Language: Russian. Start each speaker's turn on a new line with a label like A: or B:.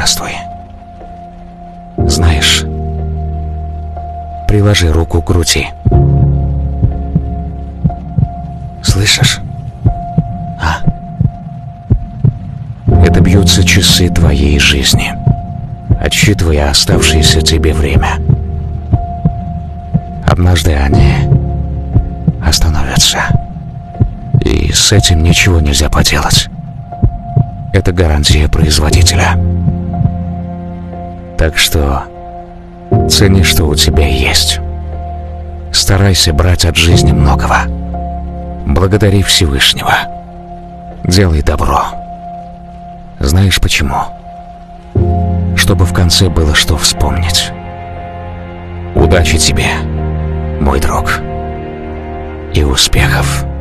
A: Здравствуй. Знаешь, приложи руку к груди. Слышишь? А? Это бьются часы твоей жизни, отсчитывая оставшееся тебе время. Однажды они остановятся. И с этим ничего нельзя поделать. Это гарантия производителя. Так что цени, что у тебя есть. Старайся брать от жизни многого. Благодари Всевышнего. Делай добро. Знаешь почему? Чтобы в конце было что вспомнить. Удачи тебе, мой друг. И успехов.